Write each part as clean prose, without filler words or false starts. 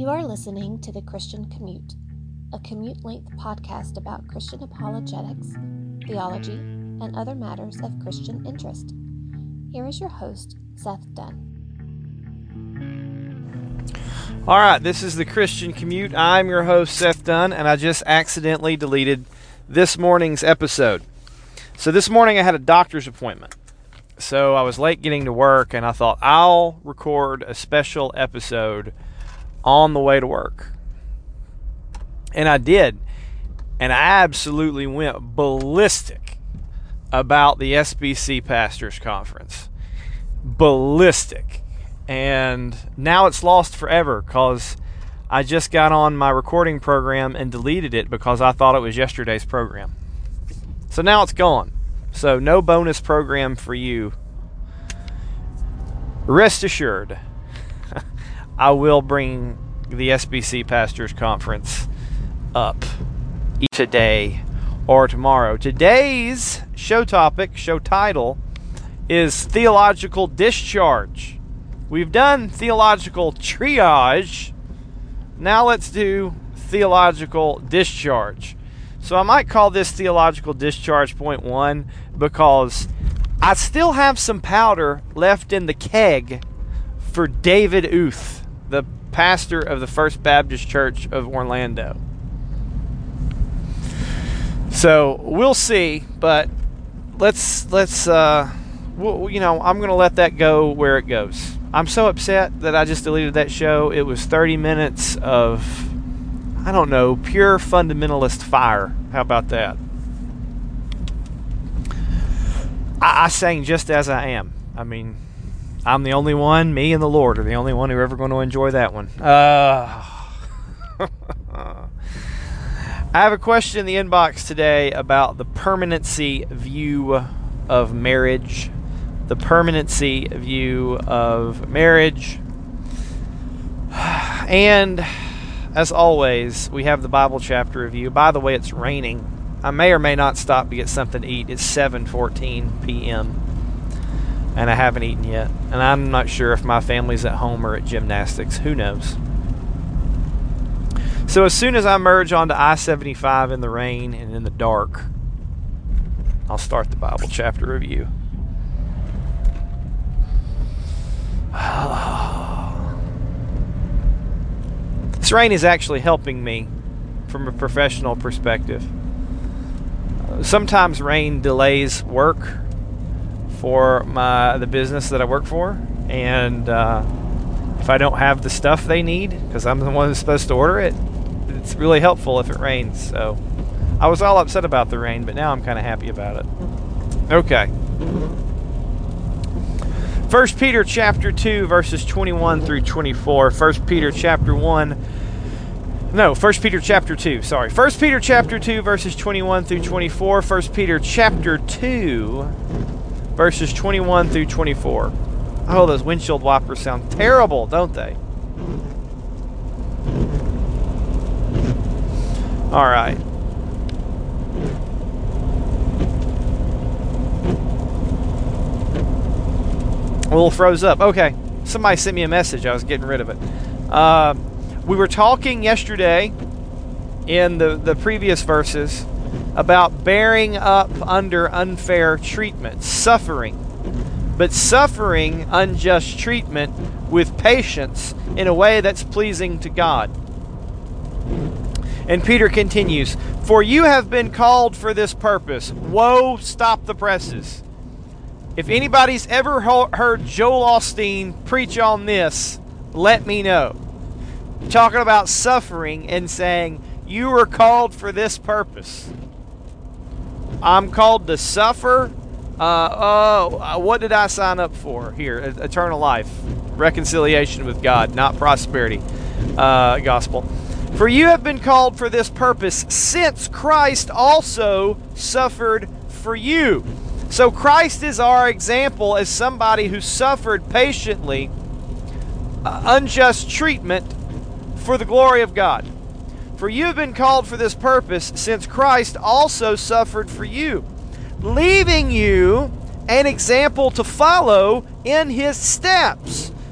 You are listening to The Christian Commute, a commute-length podcast about Christian apologetics, theology, and other matters of Christian interest. Here is your host, Seth Dunn. All right, this is The Christian Commute. I'm your host, Seth Dunn, and I just accidentally deleted this morning's episode. So this morning I had a doctor's appointment. So I was late getting to work, and I thought I'll record a special episode on the way to work. And I did. And I absolutely went ballistic about the SBC Pastors Conference. Ballistic. And now it's lost forever because I just got on my recording program and deleted it because I thought it was yesterday's program. So now it's gone. So no bonus program for you. Rest assured, I will bring the SBC Pastors Conference up today or tomorrow. Today's show title, is Theological Discharge. We've done Theological Triage. Now let's do Theological Discharge. So I might call this Theological Discharge Point 1 because I still have some powder left in the keg for David Uth, the pastor of the First Baptist Church of Orlando. So we'll see, but let's I'm going to let that go where it goes. I'm so upset that I just deleted that show. It was 30 minutes of, pure fundamentalist fire. How about that? I sang Just As I Am. I mean, I'm the only one, me and the Lord are the only one who are ever going to enjoy that one. I have a question in the inbox today about the permanency view of marriage. The permanency view of marriage. And as always, we have the Bible chapter review. By the way, it's raining. I may or may not stop to get something to eat. It's 7:14 p.m. and I haven't eaten yet. And I'm not sure if my family's at home or at gymnastics. Who knows? So as soon as I merge onto I-75 in the rain and in the dark, I'll start the Bible chapter review. This rain is actually helping me from a professional perspective. Sometimes rain delays work for the business that I work for, and if I don't have the stuff they need, because I'm the one who's supposed to order it, it's really helpful if it rains. So I was all upset about the rain, but now I'm kind of happy about it. Okay. 1 Peter chapter 2, verses 21 through 24. 1 Peter chapter 2, sorry. 1 Peter chapter 2, verses 21 through 24. 1 Peter chapter 2, verses 21 through 24. Oh, those windshield wipers sound terrible, don't they? All right. A little froze up. Okay. Somebody sent me a message. I was getting rid of it. We were talking yesterday in the previous verses about bearing up under unfair treatment, suffering. But suffering unjust treatment with patience in a way that's pleasing to God. And Peter continues, "For you have been called for this purpose." Whoa, stop the presses. If anybody's ever heard Joel Osteen preach on this, let me know. Talking about suffering and saying, you were called for this purpose. I'm called to suffer. What did I sign up for here? Eternal life, reconciliation with God, not prosperity gospel. "For you have been called for this purpose, since Christ also suffered for you." So Christ is our example as somebody who suffered patiently unjust treatment for the glory of God. "For you have been called for this purpose, since Christ also suffered for you, leaving you an example to follow in his steps,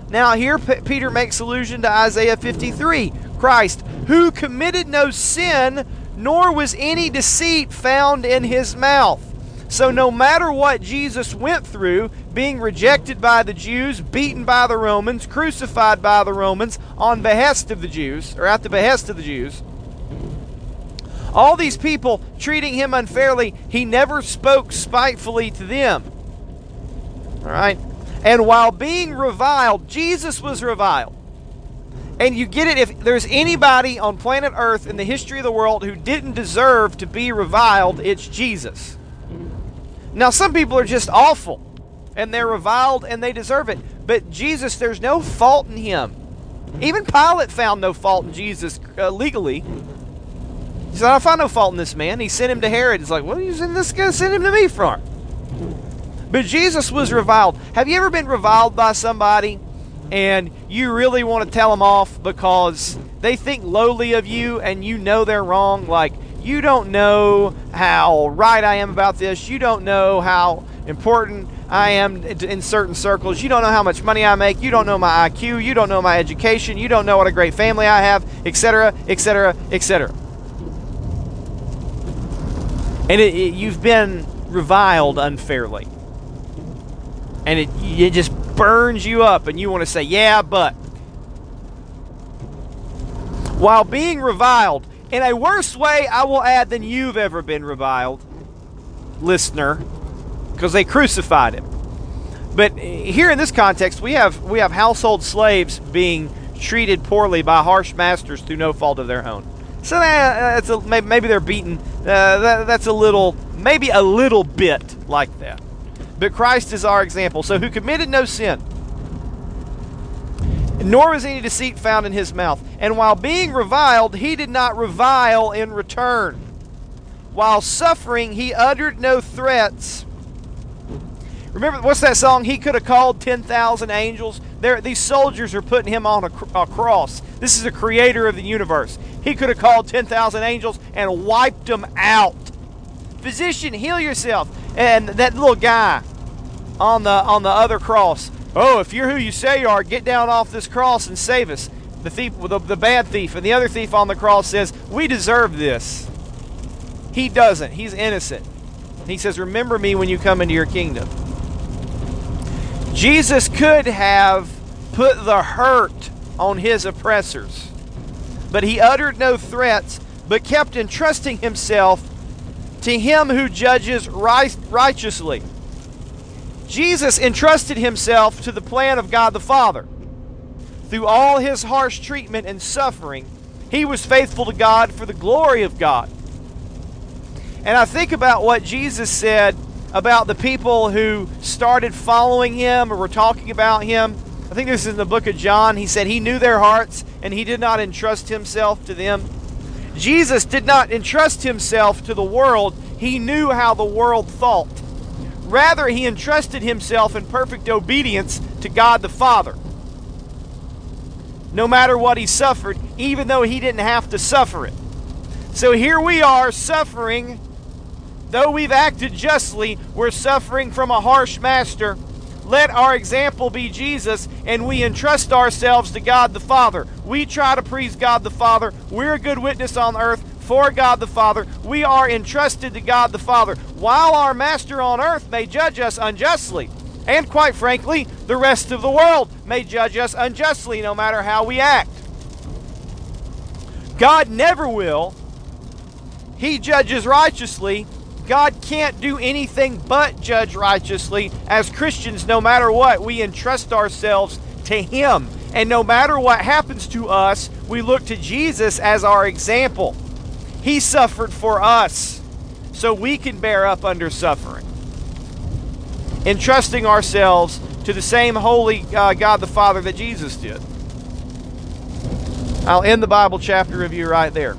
Now here Peter makes allusion to Isaiah 53. Christ, who committed no sin, nor was any deceit found in his mouth. So no matter what Jesus went through, being rejected by the Jews, beaten by the Romans, crucified by the Romans on behest of the Jews, or at the behest of the Jews, all these people treating him unfairly, he never spoke spitefully to them. All right? And while being reviled, Jesus was reviled. And you get it, if there's anybody on planet Earth in the history of the world who didn't deserve to be reviled, it's Jesus. Now, some people are just awful, and they're reviled, and they deserve it. But Jesus, there's no fault in him. Even Pilate found no fault in Jesus legally. He said, I found no fault in this man. He sent him to Herod. He's like, what are you sending this guy? Send him to me for? But Jesus was reviled. Have you ever been reviled by somebody and you really want to tell them off because they think lowly of you and you know they're wrong? Like, you don't know how right I am about this. You don't know how important I am in certain circles. You don't know how much money I make. You don't know my IQ. You don't know my education. You don't know what a great family I have, etc., etc., etc. And you've been reviled unfairly. And it just burns you up, and you want to say, yeah, but. While being reviled, in a worse way, I will add, than you've ever been reviled, listener, because they crucified him. But here in this context, we have household slaves being treated poorly by harsh masters through no fault of their own. So maybe they're beaten. That's maybe a little bit like that. But Christ is our example. So who committed no sin, nor was any deceit found in his mouth. And while being reviled, he did not revile in return. While suffering, he uttered no threats. Remember, what's that song? He could have called 10,000 angels. These soldiers are putting him on a cross. This is the creator of the universe. He could have called 10,000 angels and wiped them out. Physician, heal yourself. And that little guy on the other cross. Oh, if you're who you say you are, get down off this cross and save us. The thief, the bad thief, and the other thief on the cross says, we deserve this. He doesn't. He's innocent. He says, remember me when you come into your kingdom. Jesus could have put the hurt on his oppressors, but he uttered no threats, but kept entrusting himself to him who judges righteously. Jesus entrusted himself to the plan of God the Father. Through all his harsh treatment and suffering, he was faithful to God for the glory of God. And I think about what Jesus said about the people who started following him or were talking about him. I think this is in the book of John. He said he knew their hearts and he did not entrust himself to them. Jesus did not entrust himself to the world. He knew how the world thought. Rather, he entrusted himself in perfect obedience to God the Father. No matter what he suffered, even though he didn't have to suffer it. So here we are suffering. Though we've acted justly, we're suffering from a harsh master. Let our example be Jesus, and we entrust ourselves to God the Father. We try to please God the Father. We're a good witness on earth for God the Father. We are entrusted to God the Father, while our master on earth may judge us unjustly. And quite frankly, the rest of the world may judge us unjustly, no matter how we act. God never will. He judges righteously. God can't do anything but judge righteously. As Christians, no matter what, we entrust ourselves to him. And no matter what happens to us, we look to Jesus as our example. He suffered for us, so we can bear up under suffering. Entrusting ourselves to the same holy God the Father that Jesus did. I'll end the Bible chapter review right there.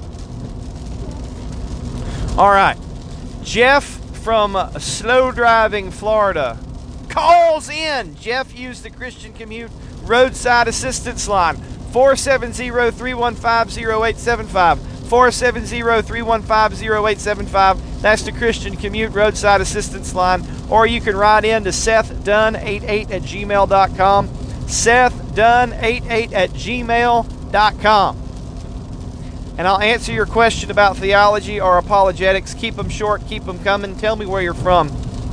All right. Jeff from Slow Driving, Florida calls in. Jeff used the Christian Commute Roadside Assistance Line, 470-315-0875. 470-315-0875. That's the Christian Commute Roadside Assistance Line. Or you can write in to SethDunn88@gmail.com. Seth jeffdunn88@gmail.com. And I'll answer your question about theology or apologetics. Keep them short, keep them coming. Tell me where you're from.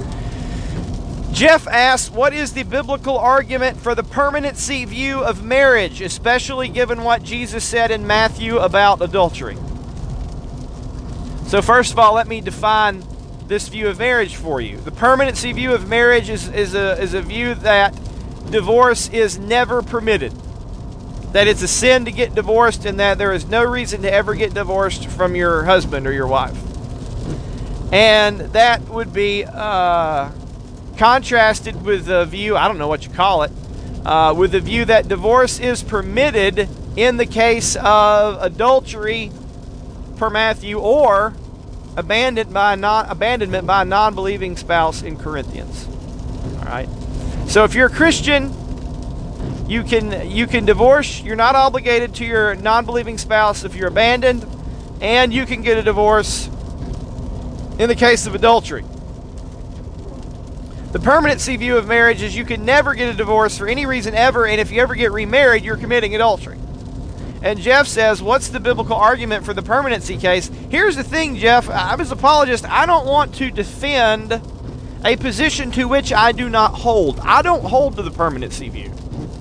Jeff asks, what is the biblical argument for the permanency view of marriage, especially given what Jesus said in Matthew about adultery? So first of all, let me define this view of marriage for you. The permanency view of marriage is a view that divorce is never permitted. That it's a sin to get divorced, and that there is no reason to ever get divorced from your husband or your wife. And that would be contrasted with the view, I don't know what you call it, with the view that divorce is permitted in the case of adultery per Matthew, or abandonment by a non-believing spouse in Corinthians. All right. So if you're a Christian, you can divorce. You're not obligated to your non-believing spouse if you're abandoned, and you can get a divorce in the case of adultery. The permanency view of marriage is you can never get a divorce for any reason ever, and if you ever get remarried, you're committing adultery. And Jeff says, what's the biblical argument for the permanency case? Here's the thing, Jeff. I'm an apologist. I don't want to defend a position to which I do not hold. I don't hold to the permanency view.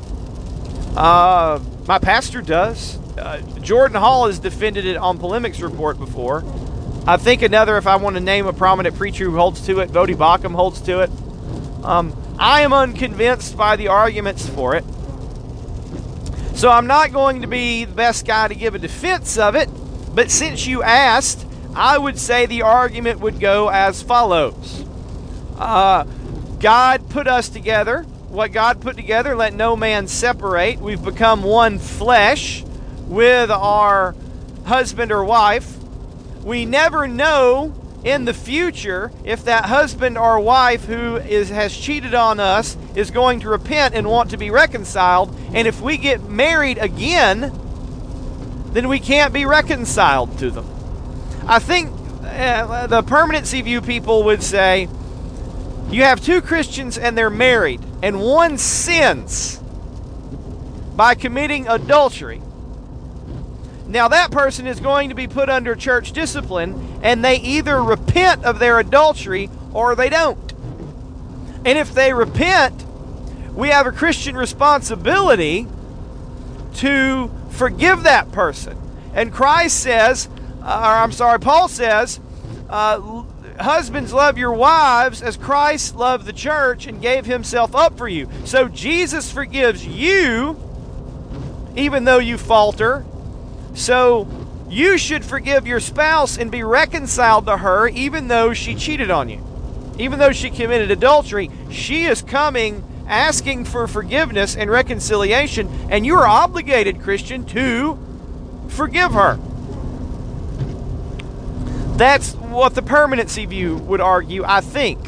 My pastor does. Jordan Hall has defended it on Polemics Report before. I think another, if I want to name a prominent preacher who holds to it, Bodie Bacham holds to it. I am unconvinced by the arguments for it. So I'm not going to be the best guy to give a defense of it, but since you asked, I would say the argument would go as follows. God put us together. What God put together, let no man separate. We've become one flesh with our husband or wife. We never know in the future if that husband or wife who has cheated on us is going to repent and want to be reconciled. And if we get married again, then we can't be reconciled to them. I think the permanency view people would say, you have two Christians and they're married, and one sins by committing adultery. Now that person is going to be put under church discipline, and they either repent of their adultery or they don't. And if they repent, we have a Christian responsibility to forgive that person. And Christ says, Paul says, husbands, love your wives as Christ loved the church and gave himself up for you. So Jesus forgives you even though you falter. So you should forgive your spouse and be reconciled to her even though she cheated on you. Even though she committed adultery, she is coming asking for forgiveness and reconciliation, and you are obligated, Christian, to forgive her. That's what the permanency view would argue, I think.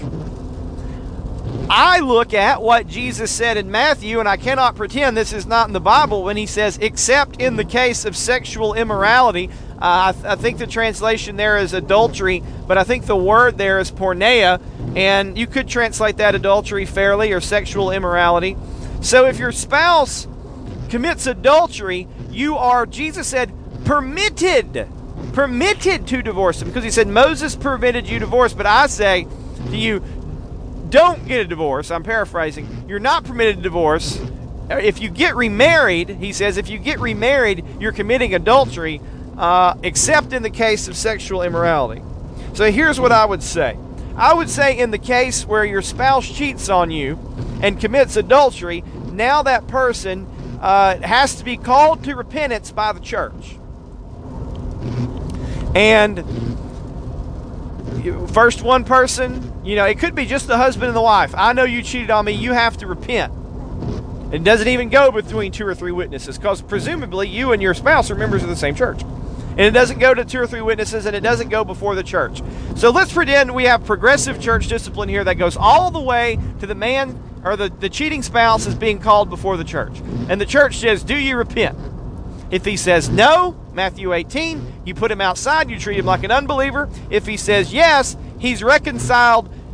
I look at what Jesus said in Matthew, and I cannot pretend this is not in the Bible when he says, except in the case of sexual immorality. I think the translation there is adultery, but I think the word there is porneia, and you could translate that adultery fairly, or sexual immorality. So if your spouse commits adultery, you are, Jesus said, permitted to divorce them, because he said Moses permitted you divorce, but I say to you, don't get a divorce. I'm paraphrasing. You're not permitted to divorce. If you get remarried, he says, if you get remarried, you're committing adultery, except in the case of sexual immorality. So here's what I would say. I would say in the case where your spouse cheats on you and commits adultery, now that person has to be called to repentance by the church. And first one person, it could be just the husband and the wife. I know you cheated on me. You have to repent. It doesn't even go between 2 or 3 witnesses, because presumably you and your spouse are members of the same church. And it doesn't go to 2 or 3 witnesses, and it doesn't go before the church. So let's pretend we have progressive church discipline here that goes all the way to the man or the cheating spouse is being called before the church. And the church says, do you repent? If he says no, Matthew 18, you put him outside, you treat him like an unbeliever. If he says yes, he's reconciled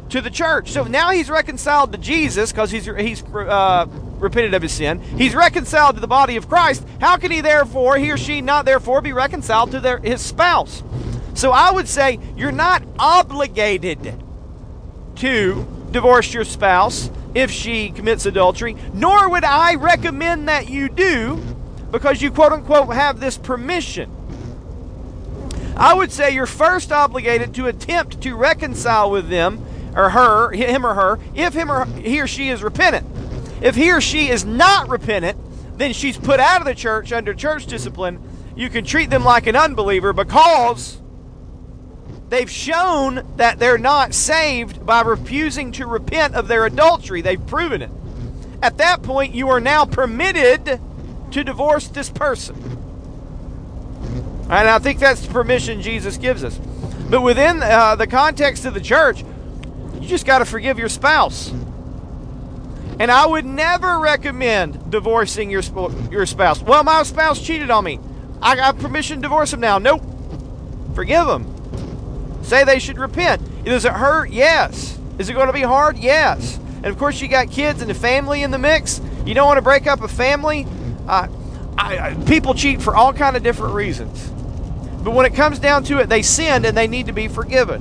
to the church. So now he's reconciled to Jesus because he's repented of his sin. He's reconciled to the body of Christ. How can he or she not therefore be reconciled to his spouse? So I would say you're not obligated to divorce your spouse if she commits adultery, nor would I recommend that you do because you quote-unquote have this permission. I would say you're first obligated to attempt to reconcile with them or him or her, if he or she is repentant. If he or she is not repentant, then she's put out of the church under church discipline. You can treat them like an unbeliever because they've shown that they're not saved by refusing to repent of their adultery. They've proven it. At that point, you are now permitted to divorce this person. And I think that's the permission Jesus gives us. But within the context of the church, you just got to forgive your spouse. And I would never recommend divorcing your spouse. Well, my spouse cheated on me. I got permission to divorce him now. Nope. Forgive them. Say they should repent. Does it hurt? Yes. Is it going to be hard? Yes. And of course, you got kids and a family in the mix. You don't want to break up a family. People cheat for all kind of different reasons. But when it comes down to it, they sinned and they need to be forgiven.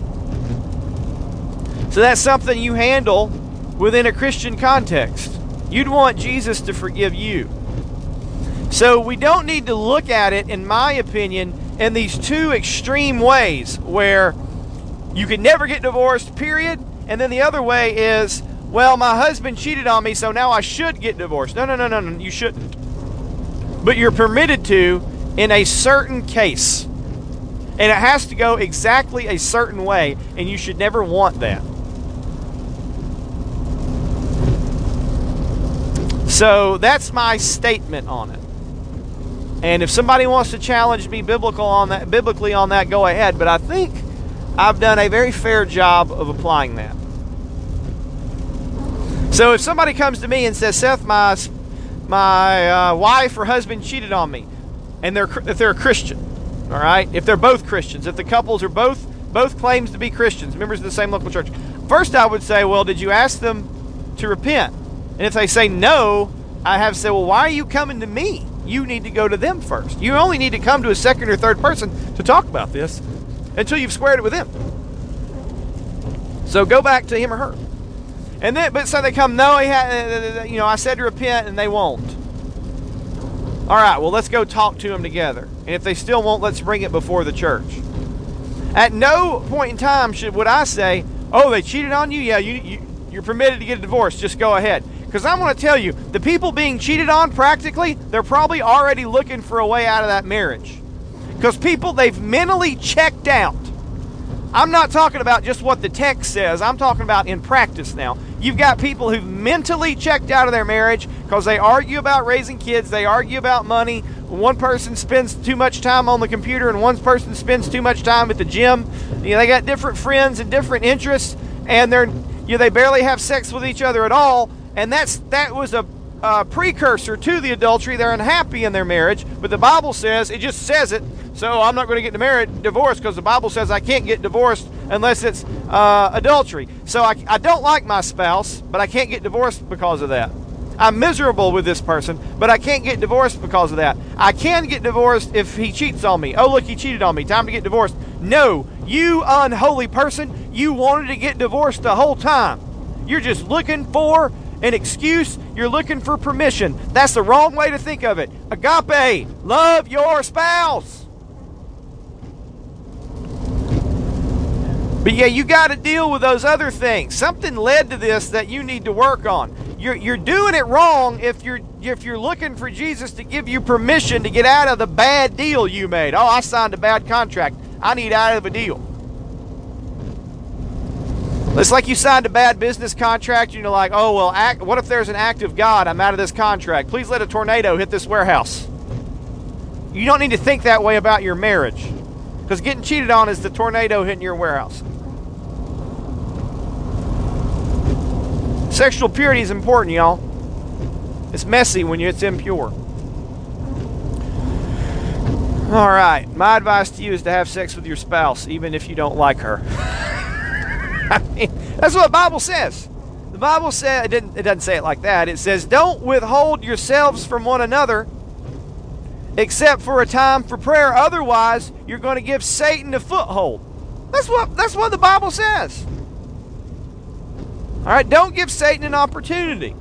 So that's something you handle within a Christian context. You'd want Jesus to forgive you. So we don't need to look at it, in my opinion, in these two extreme ways where you can never get divorced, period. And then the other way is, well, my husband cheated on me, so now I should get divorced. No, you shouldn't. But you're permitted to in a certain case. And it has to go exactly a certain way, and you should never want that. So that's my statement on it. And if somebody wants to challenge me biblically on that, go ahead. But I think I've done a very fair job of applying that. So if somebody comes to me and says, Seth, my wife or husband cheated on me, and if they're a Christian, all right, if they're both Christians, if the couples are both claims to be Christians, members of the same local church, first I would say, well, did you ask them to repent? And if they say no, I have to say, well, why are you coming to me? You need to go to them first. You only need to come to a second or third person to talk about this until you've squared it with them. So go back to him or her. And then, but so they come, no, I said to repent, and they won't. All right, well, let's go talk to them together. And if they still won't, let's bring it before the church. At no point in time would I say, oh, they cheated on you? Yeah, you're permitted to get a divorce. Just go ahead. Because I want to tell you, the people being cheated on, practically, they're probably already looking for a way out of that marriage. Because people, they've mentally checked out. I'm not talking about just what the text says. I'm talking about in practice now. You've got people who've mentally checked out of their marriage because they argue about raising kids. They argue about money. One person spends too much time on the computer and one person spends too much time at the gym. They got different friends and different interests, and they barely have sex with each other at all. And that was a precursor to the adultery. They're unhappy in their marriage, but the Bible says, it just says it, so I'm not going to get divorced because the Bible says I can't get divorced unless it's adultery. So I don't like my spouse, but I can't get divorced because of that. I'm miserable with this person, but I can't get divorced because of that. I can get divorced if he cheats on me. Oh, look, he cheated on me. Time to get divorced. No, you unholy person, you wanted to get divorced the whole time. You're just looking for an excuse. You're looking for permission. That's the wrong way to think of it. Agape, love your spouse. But yeah, you got to deal with those other things. Something led to this that you need to work on. You're doing it wrong if you're looking for Jesus to give you permission to get out of the bad deal you made. Oh, I signed a bad contract. I need out of a deal. It's like you signed a bad business contract and you're like, oh, well, what if there's an act of God? I'm out of this contract. Please let a tornado hit this warehouse. You don't need to think that way about your marriage, because getting cheated on is the tornado hitting your warehouse. Sexual purity is important, y'all. It's messy when it's impure. All right. My advice to you is to have sex with your spouse, even if you don't like her. I mean, that's what the Bible says. The Bible says, it doesn't say it like that. It says, don't withhold yourselves from one another except for a time for prayer. Otherwise, you're going to give Satan a foothold. That's what the Bible says. All right, don't give Satan an opportunity.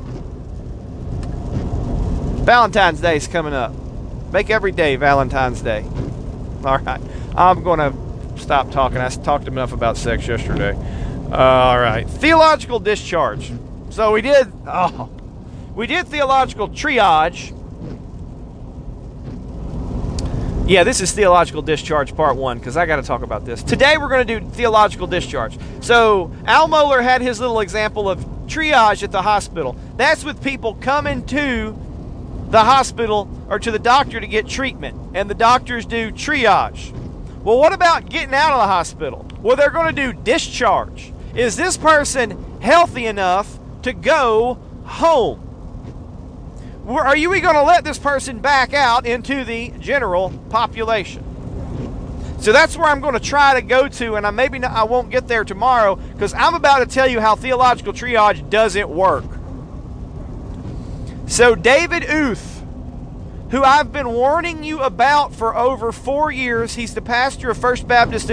Valentine's Day is coming up. Make every day Valentine's Day. All right, I'm going to stop talking. I talked enough about sex yesterday. All right, theological discharge. So we did theological triage. Yeah, this is theological discharge part 1 because I got to talk about this. Today we're going to do theological discharge. So Al Mohler had his little example of triage at the hospital. That's with people coming to the hospital or to the doctor to get treatment, and the doctors do triage. Well, what about getting out of the hospital? Well, they're going to do discharge. Is this person healthy enough to go home? Are you going to let this person back out into the general population? So that's where I'm going to try to go to, and I won't get there tomorrow because I'm about to tell you how theological triage doesn't work. So David Uth, who I've been warning you about for over 4 years, he's the pastor of First Baptist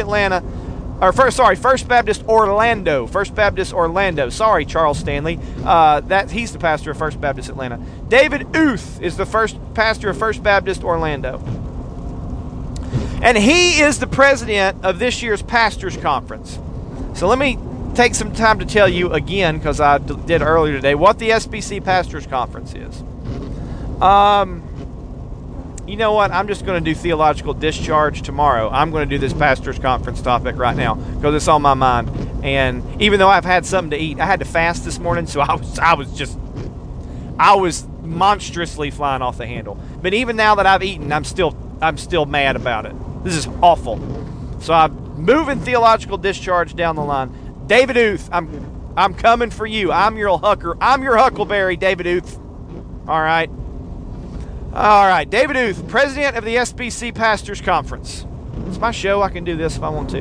Orlando. First Baptist Orlando. Sorry, Charles Stanley. He's the pastor of First Baptist Atlanta. David Uth is the first pastor of First Baptist Orlando. And he is the president of this year's pastors conference. So let me take some time to tell you again, because I did earlier today, what the SBC pastors conference is. You know what? I'm just going to do theological discharge tomorrow. I'm going to do this pastor's conference topic right now because it's on my mind. And even though I've had something to eat, I had to fast this morning, so I was monstrously flying off the handle. But even now that I've eaten, I'm still mad about it. This is awful. So I'm moving theological discharge down the line. David Uth, I'm coming for you. I'm your huckleberry, David Uth. All right. All right, David Uth, president of the SBC Pastors Conference. It's my show. I can do this if I want to.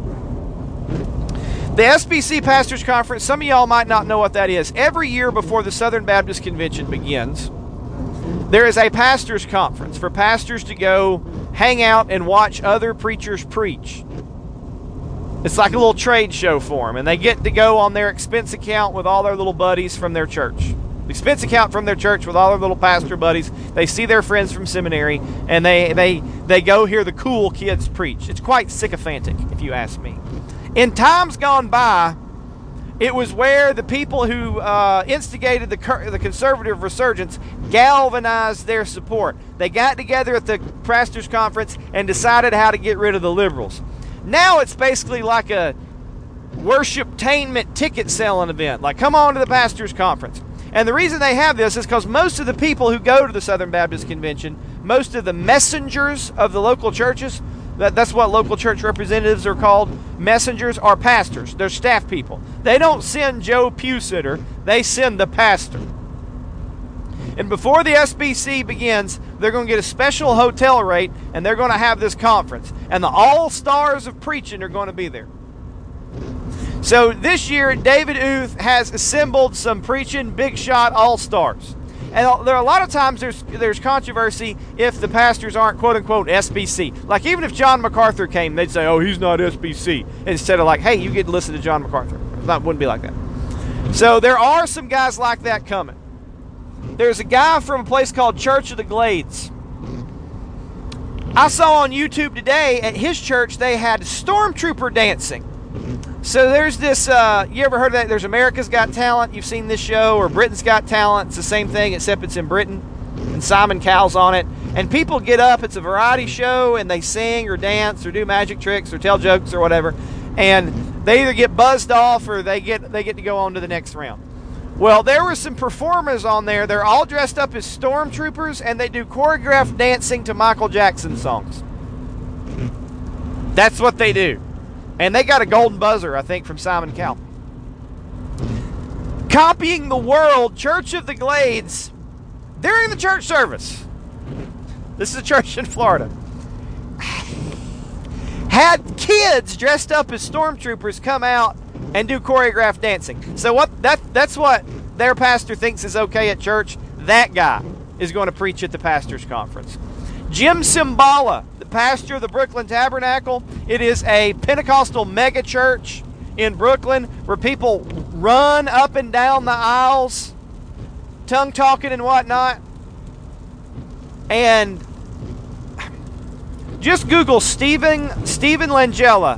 The SBC Pastors Conference, some of y'all might not know what that is. Every year before the Southern Baptist Convention begins, there is a pastors conference for pastors to go hang out and watch other preachers preach. It's like a little trade show for them, and they get to go on their expense account with all their little buddies from their church. The expense account from their church with all their little pastor buddies. They see their friends from seminary, and they go hear the cool kids preach. It's quite sycophantic, if you ask me. In times gone by, it was where the people who instigated the conservative resurgence galvanized their support. They got together at the pastors' conference and decided how to get rid of the liberals. Now it's basically like a worship-tainment ticket selling event. Like, come on to the pastors' conference. And the reason they have this is because most of the people who go to the Southern Baptist Convention, most of the messengers of the local churches, that's what local church representatives are called, messengers, are pastors. They're staff people. They don't send Joe Pewsitter, they send the pastor. And before the SBC begins, they're going to get a special hotel rate, and they're going to have this conference. And the all-stars of preaching are going to be there. So this year, David Uth has assembled some preaching big shot all-stars. And there are a lot of times there's controversy if the pastors aren't quote-unquote SBC. Like even if John MacArthur came, they'd say, oh, he's not SBC. Instead of like, hey, you get to listen to John MacArthur. That wouldn't be like that. So there are some guys like that coming. There's a guy from a place called Church of the Glades. I saw on YouTube today at his church they had stormtrooper dancing. So there's this, you ever heard of that? There's America's Got Talent. You've seen this show, or Britain's Got Talent. It's the same thing, except it's in Britain. And Simon Cowell's on it. And people get up. It's a variety show, and they sing or dance or do magic tricks or tell jokes or whatever. And they either get buzzed off or they get to go on to the next round. Well, there were some performers on there. They're all dressed up as stormtroopers, and they do choreographed dancing to Michael Jackson songs. That's what they do. And they got a golden buzzer, I think, from Simon Cowell. Copying the world, Church of the Glades, during the church service. This is a church in Florida. Had kids dressed up as stormtroopers come out and do choreographed dancing. So that's what their pastor thinks is okay at church. That guy is going to preach at the pastor's conference. Jim Cymbala, the pastor of the Brooklyn Tabernacle. It is a Pentecostal mega church in Brooklyn where people run up and down the aisles, tongue talking and whatnot. And just Google Stephen Langella,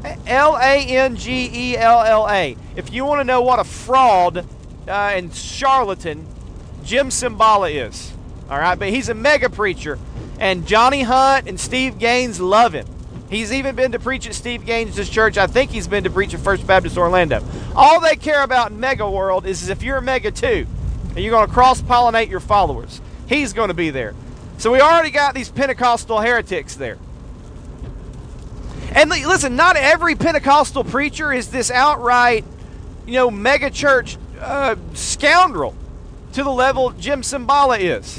Langella. If you want to know what a fraud and charlatan Jim Cymbala is. All right, but he's a mega preacher, and Johnny Hunt and Steve Gaines love him. He's even been to preach at Steve Gaines' church. I think he's been to preach at First Baptist Orlando. All they care about in Mega World is if you're a Mega too, and you're going to cross-pollinate your followers. He's going to be there. So we already got these Pentecostal heretics there. And listen, not every Pentecostal preacher is this outright, mega church scoundrel to the level Jim Cymbala is.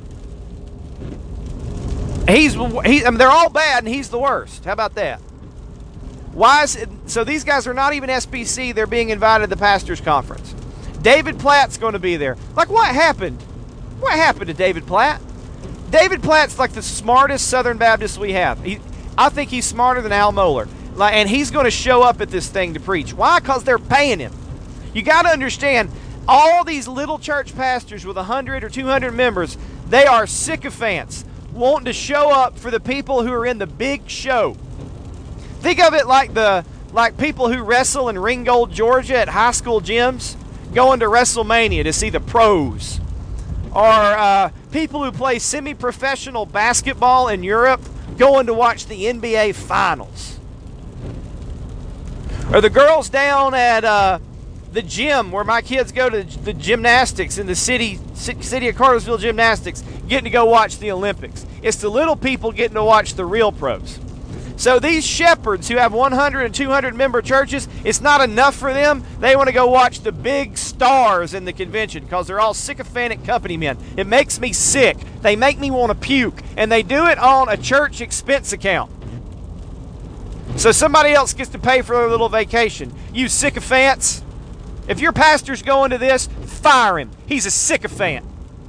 They're all bad, and he's the worst. How about that? So these guys are not even SBC. They're being invited to the pastor's conference. David Platt's going to be there. Like, what happened? What happened to David Platt? David Platt's like the smartest Southern Baptist we have. I think he's smarter than Al Mohler. And he's going to show up at this thing to preach. Why? Because they're paying him. You got to understand, all these little church pastors with 100 or 200 members, they are sycophants, wanting to show up for the people who are in the big show. Think of it like people who wrestle in Ringgold, Georgia at high school gyms, going to WrestleMania to see the pros. Or people who play semi-professional basketball in Europe, going to watch the NBA Finals. Or the girls down at the gym where my kids go to the gymnastics in the city of Cartersville Gymnastics, getting to go watch the Olympics. It's the little people getting to watch the real pros. So these shepherds who have 100 and 200 member churches, it's not enough for them. They want to go watch the big stars in the convention because they're all sycophantic company men. It makes me sick. They make me want to puke. And they do it on a church expense account. So somebody else gets to pay for their little vacation. You sycophants. If your pastor's going to this, fire him. He's a sycophant.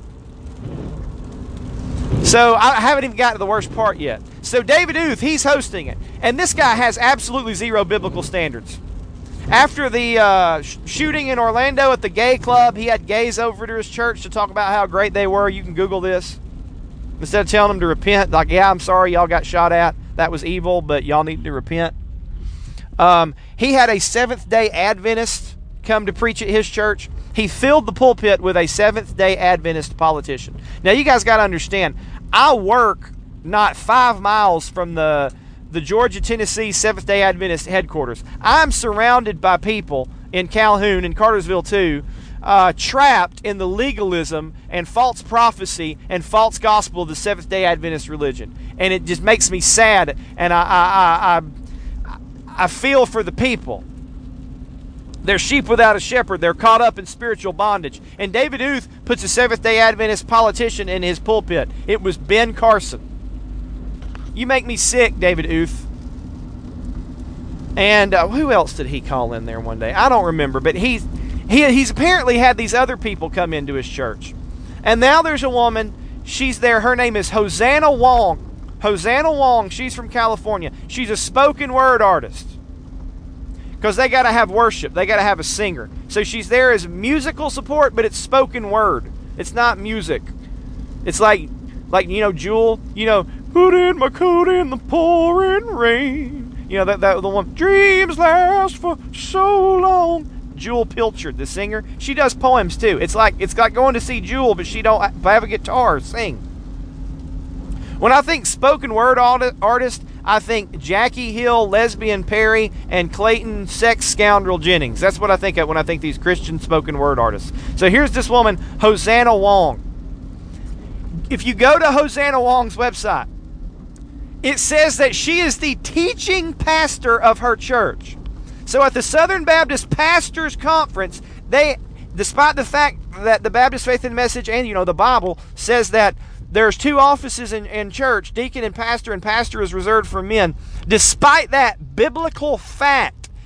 So I haven't even gotten to the worst part yet. So David Uth, he's hosting it. And this guy has absolutely zero biblical standards. After the shooting in Orlando at the gay club, he had gays over to his church to talk about how great they were. You can Google this. Instead of telling them to repent, like, yeah, I'm sorry y'all got shot at. That was evil, but y'all need to repent. He had a Seventh-day Adventist come to preach at his church. He filled the pulpit with a Seventh-day Adventist politician. Now, you guys got to understand, I work not 5 miles from the Georgia-Tennessee Seventh-day Adventist headquarters. I'm surrounded by people in Calhoun and Cartersville too, trapped in the legalism and false prophecy and false gospel of the Seventh-day Adventist religion. And it just makes me sad, and I feel for the people. They're sheep without a shepherd. They're caught up in spiritual bondage. And David Uth puts a Seventh-day Adventist politician in his pulpit. It was Ben Carson. You make me sick, David Uth. And who else did he call in there one day? I don't remember, but he's apparently had these other people come into his church. And now there's a woman. She's there. Her name is Hosanna Wong. Hosanna Wong. She's from California. She's a spoken word artist. Because they got to have worship. They got to have a singer. So she's there as musical support, but it's spoken word. It's not music. It's like Jewel, put in my coat in the pouring rain. That the one, dreams last for so long. Jewel Pilchard, the singer, she does poems too. It's like going to see Jewel, but she don't have a guitar or sing. When I think spoken word artist, I think Jackie Hill, Lesbian Perry, and Clayton Sex Scoundrel Jennings. That's what I think of when I think these Christian spoken word artists. So here's this woman, Hosanna Wong. If you go to Hosanna Wong's website, it says that she is the teaching pastor of her church. So at the Southern Baptist Pastors Conference, despite the fact that the Baptist Faith and Message and the Bible says that there's 2 offices in church, deacon and pastor is reserved for men. Despite that biblical fact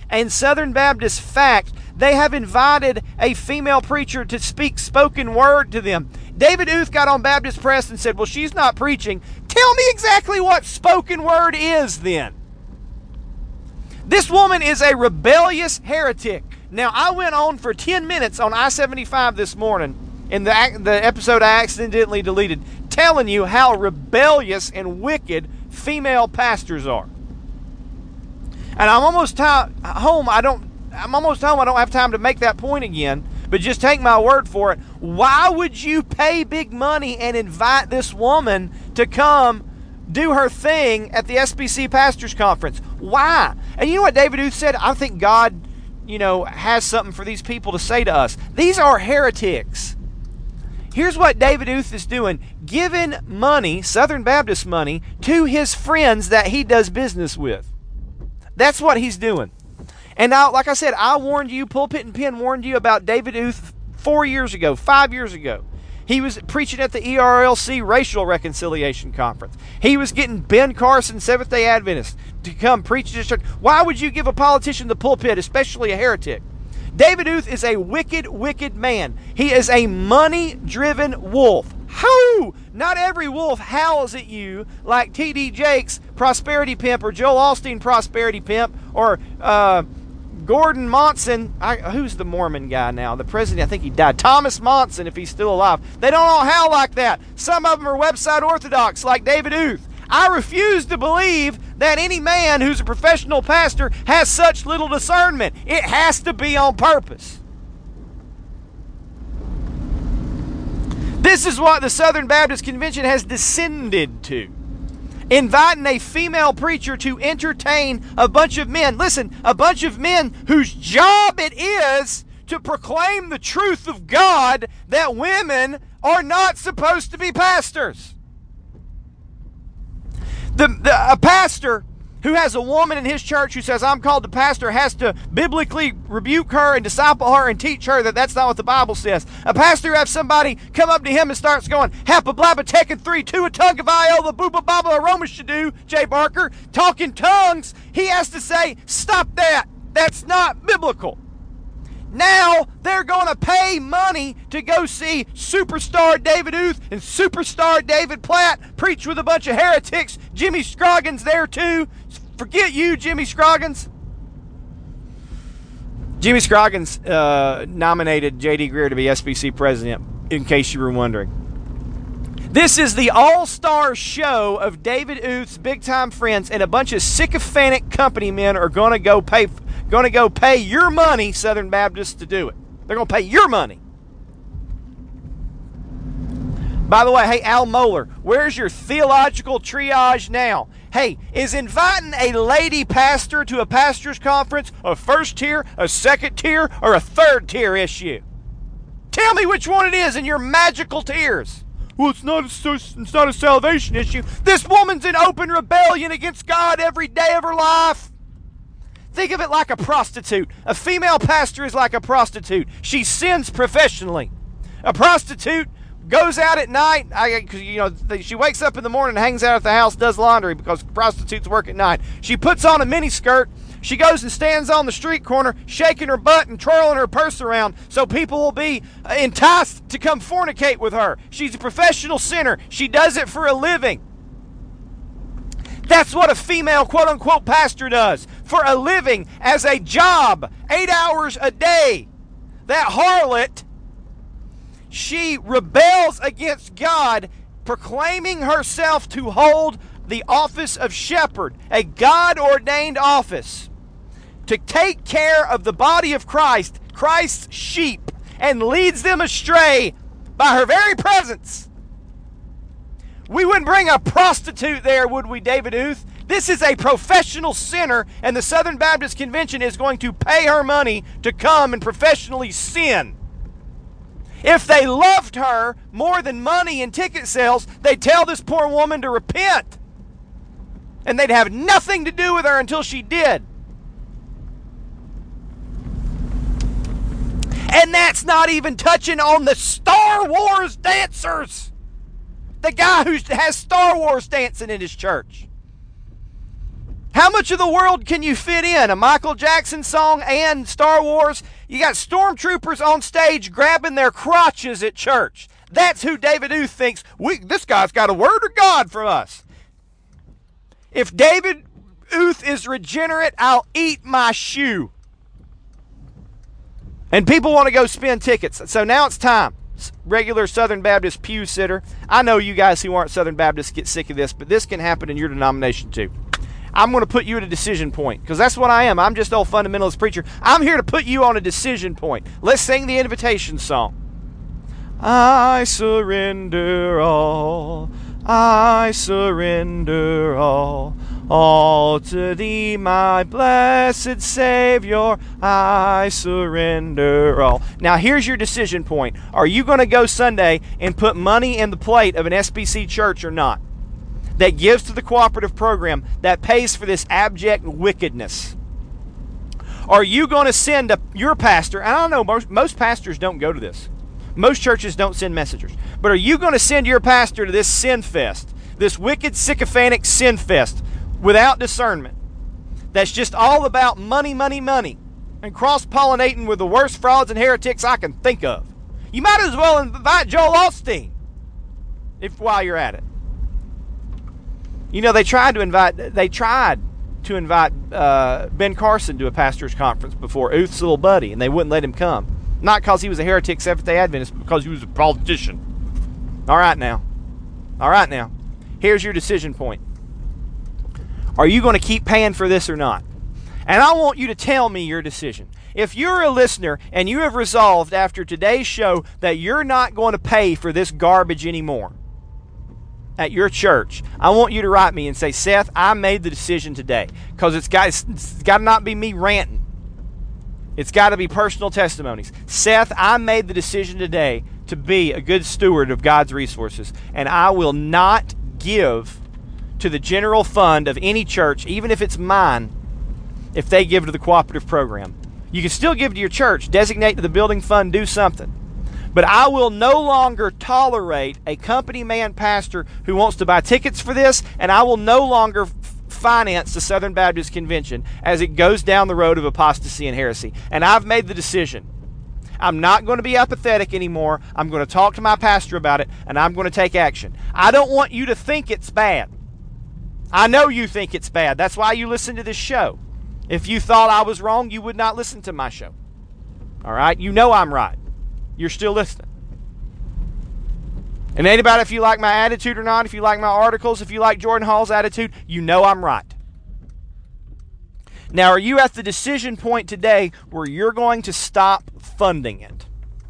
and Southern Baptist fact, they have invited a female preacher to speak spoken word to them. David Uth got on Baptist Press and said, well, she's not preaching. Tell me exactly what spoken word is then. This woman is a rebellious heretic. Now, I went on for 10 minutes on I-75 this morning in the episode I accidentally deleted, telling you how rebellious and wicked female pastors are. And I'm almost home. I don't have time to make that point again, but just take my word for it. Why would you pay big money and invite this woman to come do her thing at the SBC Pastors Conference? Why? And you know what David Uth said? I think God, has something for these people to say to us. These are heretics. Here's what David Uth is doing. Giving money, Southern Baptist money, to his friends that he does business with. That's what he's doing. And now, like I said, I warned you, Pulpit and Pen warned you about David Uth 5 years ago. He was preaching at the ERLC Racial Reconciliation Conference. He was getting Ben Carson, Seventh-day Adventist, to come preach to his church. Why would you give a politician the pulpit, especially a heretic? David Uth is a wicked, wicked man. He is a money-driven wolf. Hoo! Not every wolf howls at you like T.D. Jakes, Prosperity Pimp, or Joel Osteen, Prosperity Pimp, or Gordon Monson. Who's the Mormon guy now? The president, I think he died. Thomas Monson, if he's still alive. They don't all howl like that. Some of them are website orthodox, like David Uth. I refuse to believe that any man who's a professional pastor has such little discernment. It has to be on purpose. This is what the Southern Baptist Convention has descended to. Inviting a female preacher to entertain a bunch of men. Listen, a bunch of men whose job it is to proclaim the truth of God that women are not supposed to be pastors. A pastor who has a woman in his church who says, I'm called to pastor, has to biblically rebuke her and disciple her and teach her that that's not what the Bible says. A pastor who has somebody come up to him and starts going, Happa blabba tekin 3 2 a tongue of I the booba baba aroma shadu, Jay Barker, talking tongues. He has to say, stop that. That's not biblical. Now they're going to pay money to go see superstar David Uth and superstar David Platt preach with a bunch of heretics. Jimmy Scroggins there too. Forget you, Jimmy Scroggins. Jimmy Scroggins nominated J.D. Greear to be SBC president, in case you were wondering. This is the all-star show of David Uth's big-time friends, and a bunch of sycophantic company men are going to go pay your money, Southern Baptists, to do it. They're going to pay your money. By the way, hey, Al Mohler, where's your theological triage now? Hey, is inviting a lady pastor to a pastor's conference a first tier, a second tier, or a third tier issue? Tell me which one it is in your magical tiers. Well, it's not a salvation issue. This woman's in open rebellion against God every day of her life. Think of it like a prostitute. A female pastor is like a prostitute. She sins professionally. A prostitute goes out at night. She wakes up in the morning and hangs out at the house, does laundry because prostitutes work at night. She puts on a mini skirt. She goes and stands on the street corner, shaking her butt and twirling her purse around so people will be enticed to come fornicate with her. She's a professional sinner. She does it for a living. That's what a female quote-unquote pastor does for a living, as a job, 8 hours a day. That harlot, she rebels against God, proclaiming herself to hold the office of shepherd, a God-ordained office, to take care of the body of Christ, Christ's sheep, and leads them astray by her very presence. We wouldn't bring a prostitute there, would we, David Uth? This is a professional sinner, and the Southern Baptist Convention is going to pay her money to come and professionally sin. If they loved her more than money and ticket sales, they'd tell this poor woman to repent. And they'd have nothing to do with her until she did. And that's not even touching on the Star Wars dancers. The guy who has Star Wars dancing in his church. How much of the world can you fit in? A Michael Jackson song and Star Wars? You got stormtroopers on stage grabbing their crotches at church. That's who David Uth thinks, this guy's got a word of God from us. If David Uth is regenerate, I'll eat my shoe. And people want to go spend tickets. So now it's time. Regular Southern Baptist pew sitter. I know you guys who aren't Southern Baptists get sick of this, but this can happen in your denomination too. I'm going to put you at a decision point, because that's what I am. I'm just old fundamentalist preacher. I'm here to put you on a decision point. Let's sing the invitation song. I surrender all. I surrender all to thee, my blessed Savior, I surrender all. Now here's your decision point. Are you going to go Sunday and put money in the plate of an SBC church or not? That gives to the cooperative program, that pays for this abject wickedness. Are you going to send your pastor, and I don't know, most pastors don't go to this. Most churches don't send messengers. But are you going to send your pastor to this sin fest, this wicked, sycophantic sin fest, without discernment, that's just all about money, money, money, and cross-pollinating with the worst frauds and heretics I can think of? You might as well invite Joel Osteen while you're at it. You know, they tried to invite Ben Carson to a pastor's conference before, Uth's little buddy, and they wouldn't let him come. Not because he was a heretic Seventh-day Adventist, but because he was a politician. All right now. Here's your decision point. Are you going to keep paying for this or not? And I want you to tell me your decision. If you're a listener and you have resolved after today's show that you're not going to pay for this garbage anymore at your church, I want you to write me and say, Seth, I made the decision today. Because it's got to not be me ranting. It's got to be personal testimonies. Seth, I made the decision today to be a good steward of God's resources, and I will not give to the general fund of any church, even if it's mine, if they give to the cooperative program. You can still give to your church, designate to the building fund, do something. But I will no longer tolerate a company man pastor who wants to buy tickets for this, and I will no longer finance the Southern Baptist Convention as it goes down the road of apostasy and heresy. And I've made the decision. I'm not going to be apathetic anymore. I'm going to talk to my pastor about it, and I'm going to take action. I don't want you to think it's bad. I know you think it's bad. That's why you listen to this show. If you thought I was wrong, you would not listen to my show. All right? You know I'm right. You're still listening. And ain't about if you like my attitude or not, if you like my articles, if you like Jordan Hall's attitude, you know I'm right. Now, are you at the decision point today where you're going to stop funding it?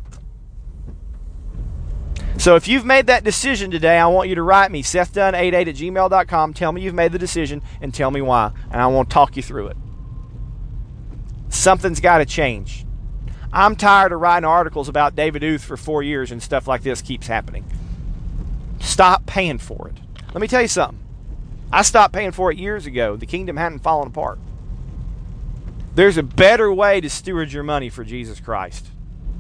So if you've made that decision today, I want you to write me, sethdunn88@gmail.com. Tell me you've made the decision and tell me why. And I want to talk you through it. Something's got to change. I'm tired of writing articles about David Uth for 4 years and stuff like this keeps happening. Stop paying for it. Let me tell you something. I stopped paying for it years ago. The kingdom hadn't fallen apart. There's a better way to steward your money for Jesus Christ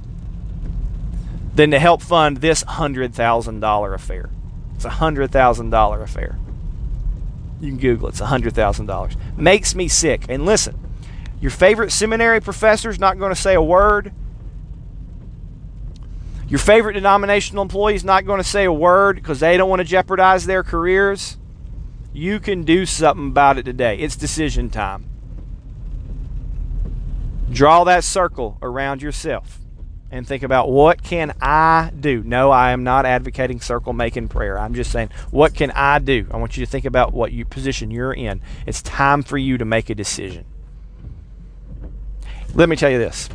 than to help fund this $100,000 affair. It's a $100,000 affair. You can Google it. It's $100,000. Makes me sick. And listen, your favorite seminary professor's not going to say a word. Your favorite denominational employee's not going to say a word because they don't want to jeopardize their careers. You can do something about it today. It's decision time. Draw that circle around yourself and think about, what can I do? No, I am not advocating circle making prayer. I'm just saying, what can I do? I want you to think about what position you're in. It's time for you to make a decision. Let me tell you this.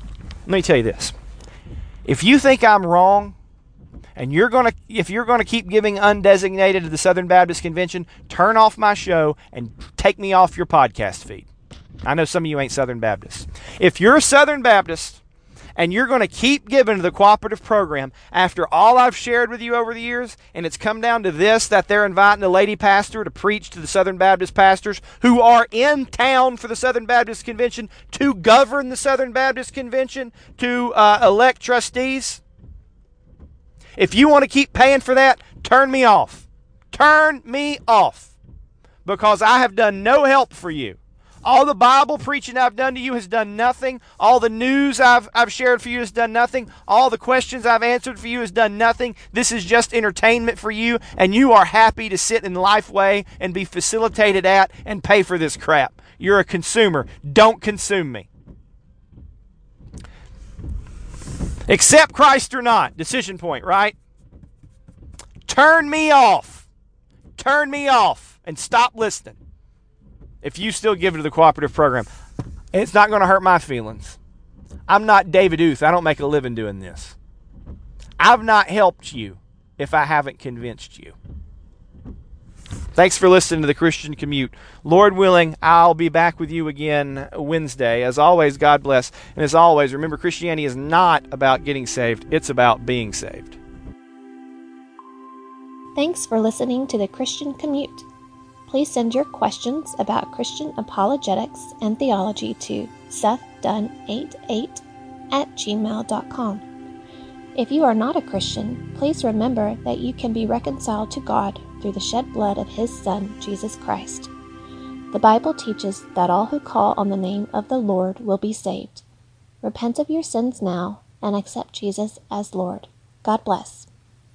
If you think I'm wrong, and if you're gonna keep giving undesignated to the Southern Baptist Convention, turn off my show and take me off your podcast feed. I know some of you ain't Southern Baptists. If you're a Southern Baptist and you're going to keep giving to the cooperative program after all I've shared with you over the years, and it's come down to this, that they're inviting a lady pastor to preach to the Southern Baptist pastors who are in town for the Southern Baptist Convention to govern the Southern Baptist Convention, to elect trustees. If you want to keep paying for that, turn me off. Turn me off. because I have done no help for you. All the Bible preaching I've done to you has done nothing. All the news I've shared for you has done nothing. All the questions I've answered for you has done nothing. This is just entertainment for you, and you are happy to sit in Lifeway and be facilitated at and pay for this crap. You're a consumer. Don't consume me. Accept Christ or not. Decision point, right? Turn me off. Turn me off and stop listening. If you still give to the cooperative program, it's not going to hurt my feelings. I'm not David Uth. I don't make a living doing this. I've not helped you if I haven't convinced you. Thanks for listening to the Christian Commute. Lord willing, I'll be back with you again Wednesday. As always, God bless. And as always, remember, Christianity is not about getting saved. It's about being saved. Thanks for listening to the Christian Commute. Please send your questions about Christian apologetics and theology to sethdunn88@gmail.com. If you are not a Christian, please remember that you can be reconciled to God through the shed blood of His Son, Jesus Christ. The Bible teaches that all who call on the name of the Lord will be saved. Repent of your sins now and accept Jesus as Lord. God bless.